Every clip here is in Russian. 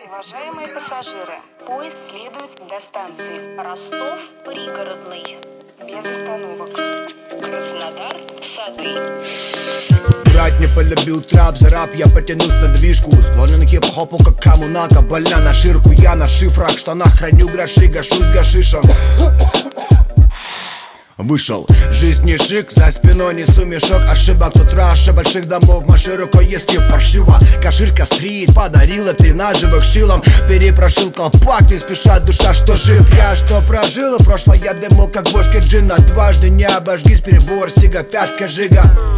Уважаемые пассажиры, поезд следует до станции Ростов пригородный, без остановок. Краснодар, Сады. Брат не полюбил трап, за рап я потянусь на движку. Склонен к хип-хопу, как коммуналка, больна на ширку. Я на шифрах, штанах храню гроши, гашусь гашишем. Вышел, жизнь не шик, за спиной несу мешок ошибок. Тут раша больших домов, маши рукой, если паршиво. Каширка стрит подарила 13 живых силам. Перепрошил колпак, не спеша душа, что жив я, что прожил. Прошлое я дыму, как бошки джина. Дважды не обожгись, перебор, сига, пятка, жига.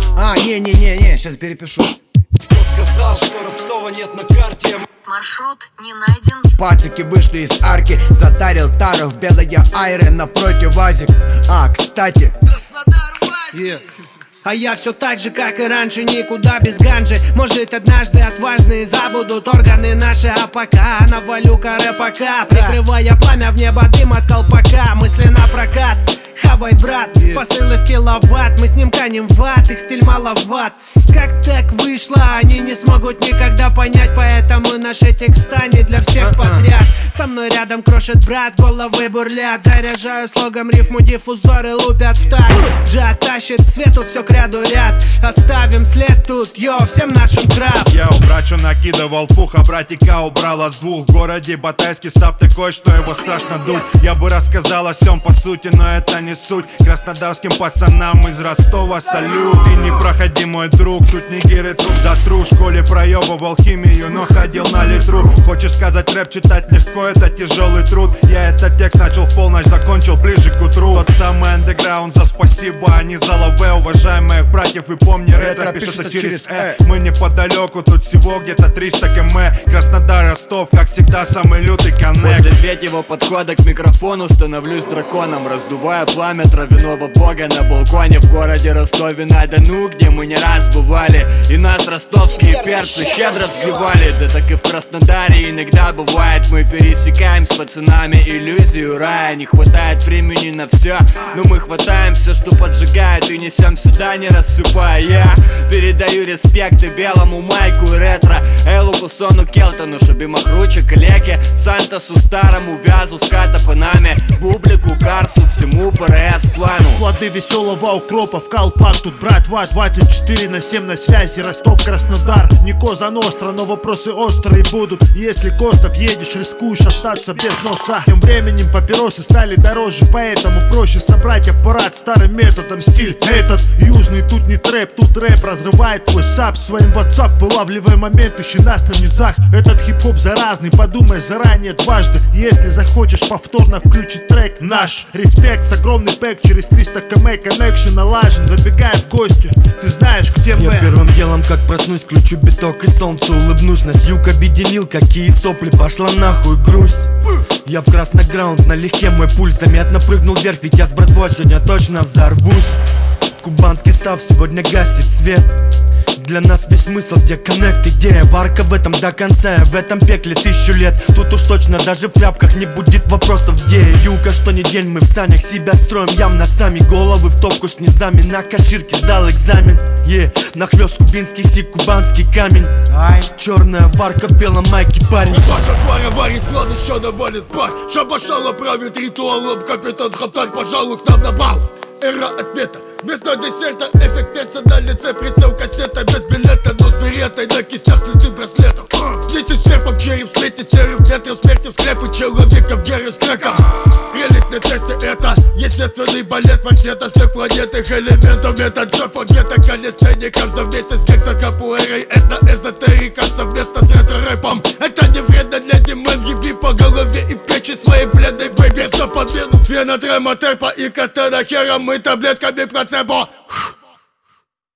Не, сейчас перепишу. Кто сказал, что Ростова нет на карте? Маршрут не найден. Пацики вышли из арки, затарил тару в белые айры, напротив вазик. Кстати, Краснодар, Вазик! А я все так же, как и раньше, никуда без ганжи. Может, однажды отважные забудут органы наши, а пока навалю рэпака, прикрывая пламя в небо, дым от колпака. Мысли на прокат, хавай, брат, посыл из киловатт. Мы с ним канем в ад, их стиль маловат. Как так вышло, они не смогут никогда понять. Поэтому наши текста не для всех подряд. Со мной рядом крошит брат, головы бурлят. Заряжаю слогом рифму, диффузоры лупят в такт. Джа тащит к свету, все к ряду ряд. Оставим след тут, йо, всем нашим краб. Я у брачу накидывал пух, а братика убрала с двух. В городе Батайске став такой, что его страшно дуть. Я бы рассказал о всем по сути, но это не суть. Краснодарским пацанам из Ростова салют. И не проходи, мой друг, тут нигеры, тут затру. В школе проебывал химию, но ходил на литру. Хочешь сказать, рэп читать легко, это тяжелый труд. Я этот текст начал в полночь, закончил ближе к утру. Тот самый андеграунд за спасибо, а не за лаве. Уважаем моих братьев и помни, ретро пишется через Мы неподалеку, тут всего где-то 300 км. Краснодар, Ростов, как всегда, самый лютый коннект. После третьего подхода к микрофону становлюсь драконом. Раздувая пламя травяного бога на балконе в городе Ростове-на-Дону, где мы не раз бывали. И нас ростовские перцы щедро взбивали. Да так и в Краснодаре иногда бывает. Мы пересекаем с пацанами иллюзию рая. Не хватает времени на все, но мы хватаем все, что поджигает, и несем сюда, не рассыпая. Я передаю респекты белому Майку и ретро, Элу, Кусону, Келтону, Шаби Махруче, Калеке, Сантосу, Старому, Вязу, Ската, Панаме, Бублику, Карсу, всему ПРС плану. Плоды веселого укропа в колпак. Тут брат Ват 24/7 на связи. Ростов, Краснодар, не Коза Ностра, но вопросы острые будут. Если косо едешь, рискуешь остаться без носа. Тем временем папиросы стали дороже, поэтому проще собрать аппарат старым методом. Стиль этот южный, тут не трэп, тут рэп разрывает твой сап. Своим WhatsApp вылавливая момент, ищи нас на низах. Этот хип-хоп заразный, подумай заранее дважды. Если захочешь повторно включить трек наш. Респект с огромный пэк, через 300 км коннекшн налажен. Забегая в гости, ты знаешь, где мы. Я первым делом, как проснусь, включу биток и солнцу улыбнусь. Нас юг объединил, какие сопли, пошла нахуй грусть. Я в краснограунд налегке, мой пульс заметно прыгнул вверх. Ведь я с братвой сегодня точно взорвусь. Кубанский став сегодня гасит свет. Для нас весь смысл, где коннект, идея. Варка в этом до конца, в этом пекле 1000 лет. Тут уж точно даже в тряпках не будет вопросов, где юга, что ни день мы в санях себя строим явно сами. Головы в топку с низами, на каширке сдал экзамен. Нахлёст кубинский сик, кубанский камень. Черная варка в белом майке, парень. Ваша тварь варит план, еще навалит пар. Шабашала правит ритуалом, капитан Хапталь, пожалуй, к нам на бал. Эра отмета, вместо десерта эффект перца на лице, прицел кассета без билета, но с беретой на кистях следы браслетов. Здесь и серпом череп в свете серым ветром, смерти в склепы человека в гере с креком. Прелесть на тесте это естественный балет макета всех планетных элементов. Метод Джеффа где-то калистеников совместе с гекстокапуэрой, этно-эзотерика совместно с ретро-рэпом. Это не вредно для Димен, еби по голове и в печи своей бледной бэйби. За подмену фена, трема, терпа и катена хером мы таблетками процебо.